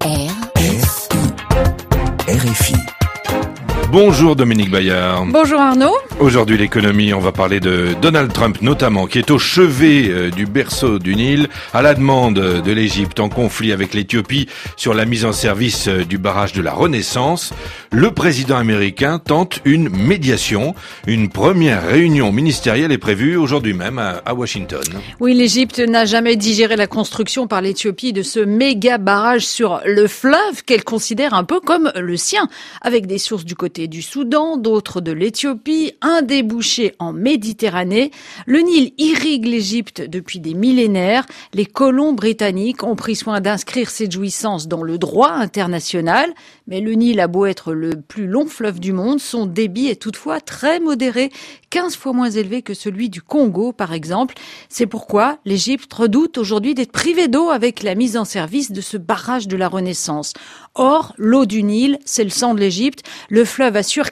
RFI. Bonjour Dominique Bayard. Bonjour Arnaud. Aujourd'hui l'économie, on va parler de Donald Trump notamment, qui est au chevet du berceau du Nil, à la demande de l'Égypte en conflit avec l'Éthiopie sur la mise en service du barrage de la Renaissance. Le président américain tente une médiation. Une première réunion ministérielle est prévue aujourd'hui même à Washington. Oui, l'Égypte n'a jamais digéré la construction par l'Éthiopie de ce méga barrage sur le fleuve qu'elle considère un peu comme le sien, avec des sources du côté du Soudan, d'autres de l'Éthiopie, un débouché en Méditerranée. Le Nil irrigue l'Égypte depuis des millénaires. Les colons britanniques ont pris soin d'inscrire cette jouissance dans le droit international. Mais le Nil a beau être le plus long fleuve du monde, son débit est toutefois très modéré, 15 fois moins élevé que celui du Congo par exemple. C'est pourquoi l'Égypte redoute aujourd'hui d'être privée d'eau avec la mise en service de ce barrage de la Renaissance. Or, l'eau du Nil, c'est le sang de l'Égypte. Le fleuve assure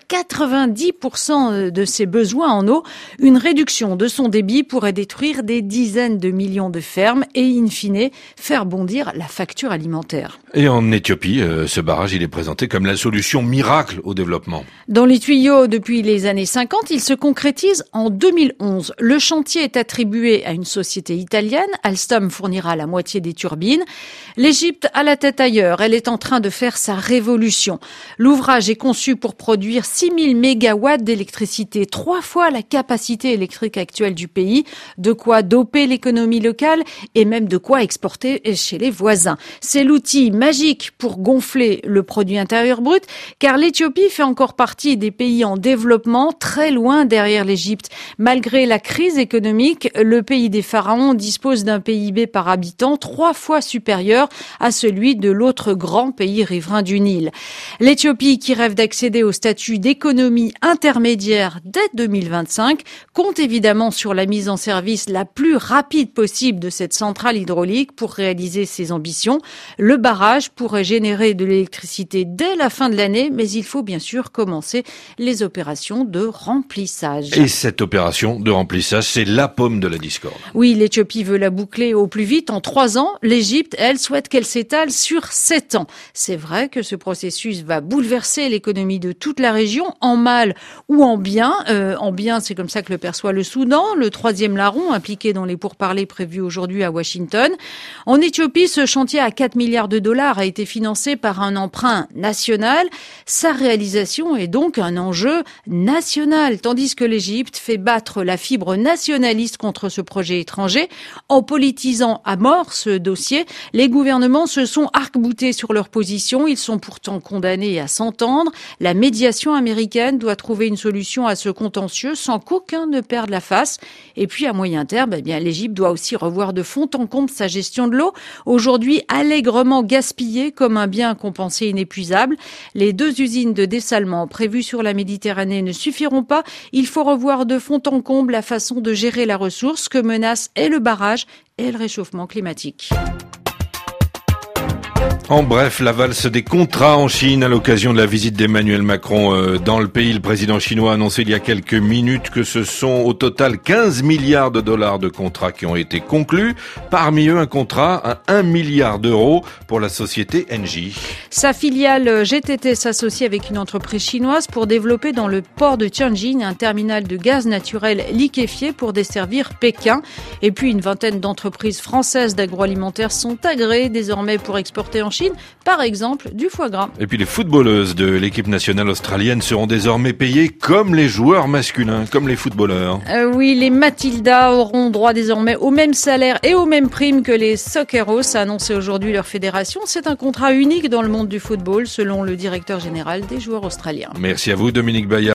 90% de ses besoins en eau. Une réduction de son débit pourrait détruire des dizaines de millions de fermes et, in fine, faire bondir la facture alimentaire. Et en Éthiopie, ce barrage, il est présenté comme la solution miracle au développement. Dans les tuyaux depuis les années 50, il se concrétise en 2011. Le chantier est attribué à une société italienne. Alstom fournira la moitié des turbines. L'Égypte a la tête ailleurs. Elle est en train de faire sa révolution. L'ouvrage est conçu pour produire 6000 mégawatts d'électricité, 3 fois la capacité électrique actuelle du pays, de quoi doper l'économie locale et même de quoi exporter chez les voisins. C'est l'outil magique pour gonfler le produit intérieur brut, car l'Éthiopie fait encore partie des pays en développement, très loin derrière l'Égypte. Malgré la crise économique, le pays des pharaons dispose d'un PIB par habitant 3 fois supérieur à celui de l'autre grand pays riverain du Nil. L'Éthiopie, qui rêve d'accéder au statut d'économie intermédiaire dès 2025, compte évidemment sur la mise en service la plus rapide possible de cette centrale hydraulique pour réaliser ses ambitions. Le barrage pourrait générer de l'électricité dès la fin de l'année, mais il faut bien sûr commencer les opérations de remplissage. Et cette opération de remplissage, c'est la pomme de la discorde. Oui, l'Éthiopie veut la boucler au plus vite en 3 ans. L'Égypte, elle, souhaite qu'elle s'étale sur 7 ans. C'est vrai que ce processus va bouleverser l'économie de toute la région, en mal ou en bien. En bien, c'est comme ça que le perçoit le Soudan, le 3e larron impliqué dans les pourparlers prévus aujourd'hui à Washington. En Éthiopie, ce chantier à 4 milliards de dollars a été financé par un emprunt national. Sa réalisation est donc un enjeu national, tandis que l'Égypte fait battre la fibre nationaliste contre ce projet étranger. En politisant à mort ce dossier, les gouvernements se sont arc-boutés sur leur position. Ils sont pourtant condamnés à s'entendre. La médiation américaine doit trouver une solution à ce contentieux sans qu'aucun ne perde la face. Et puis à moyen terme, l'Égypte doit aussi revoir de fond en comble sa gestion de l'eau, aujourd'hui allègrement gaspillée comme un bien compensé inépuisable. Les 2 usines de dessalement prévues sur la Méditerranée ne suffiront pas. Il faut revoir de fond en comble la façon de gérer la ressource que menacent et le barrage et le réchauffement climatique. En bref, la valse des contrats en Chine à l'occasion de la visite d'Emmanuel Macron dans le pays. Le président chinois a annoncé il y a quelques minutes que ce sont au total 15 milliards de dollars de contrats qui ont été conclus. Parmi eux, un contrat à 1 milliard d'euros pour la société Engie. Sa filiale GTT s'associe avec une entreprise chinoise pour développer dans le port de Tianjin un terminal de gaz naturel liquéfié pour desservir Pékin. Et puis une vingtaine d'entreprises françaises d'agroalimentaire sont agréées désormais pour exporter en Chine, par exemple du foie gras. Et puis les footballeuses de l'équipe nationale australienne seront désormais payées comme les joueurs masculins, comme les footballeurs. Oui, les Matildas auront droit désormais au même salaire et aux mêmes primes que les Socceros, a annoncé aujourd'hui leur fédération. C'est un contrat unique dans le monde du football, selon le directeur général des joueurs australiens. Merci à vous, Dominique Bayard.